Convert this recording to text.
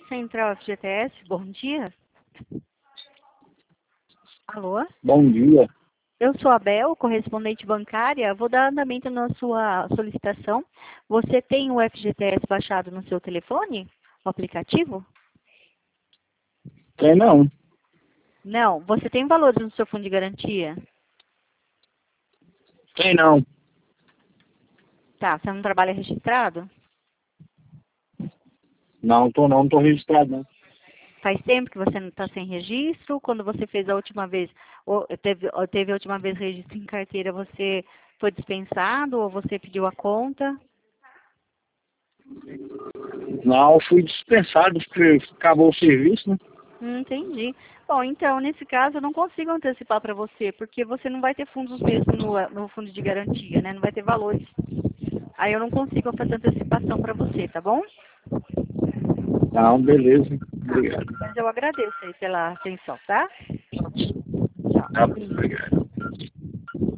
Central FGTS, bom dia. Alô? Bom dia. Eu sou a Bel, correspondente bancária. Vou dar andamento na sua solicitação. Você tem o FGTS baixado no seu telefone? O aplicativo? Tem não. Não. Você tem valores no seu fundo de garantia? Tem não. Tá. Você não trabalha registrado? Não tô registrado não. Faz tempo que você não está sem registro? Quando você fez a última vez, ou teve a última vez registro em carteira, você foi dispensado ou você pediu a conta? Não, fui dispensado porque acabou o serviço, né? Entendi. Bom, então, nesse caso, eu não consigo antecipar para você, porque você não vai ter fundos mesmo no fundo de garantia, né? Não vai ter valores. Aí eu não consigo fazer antecipação para você, tá bom? Não, beleza. Obrigado. Mas eu agradeço aí pela atenção, tá? Tá bom, obrigado.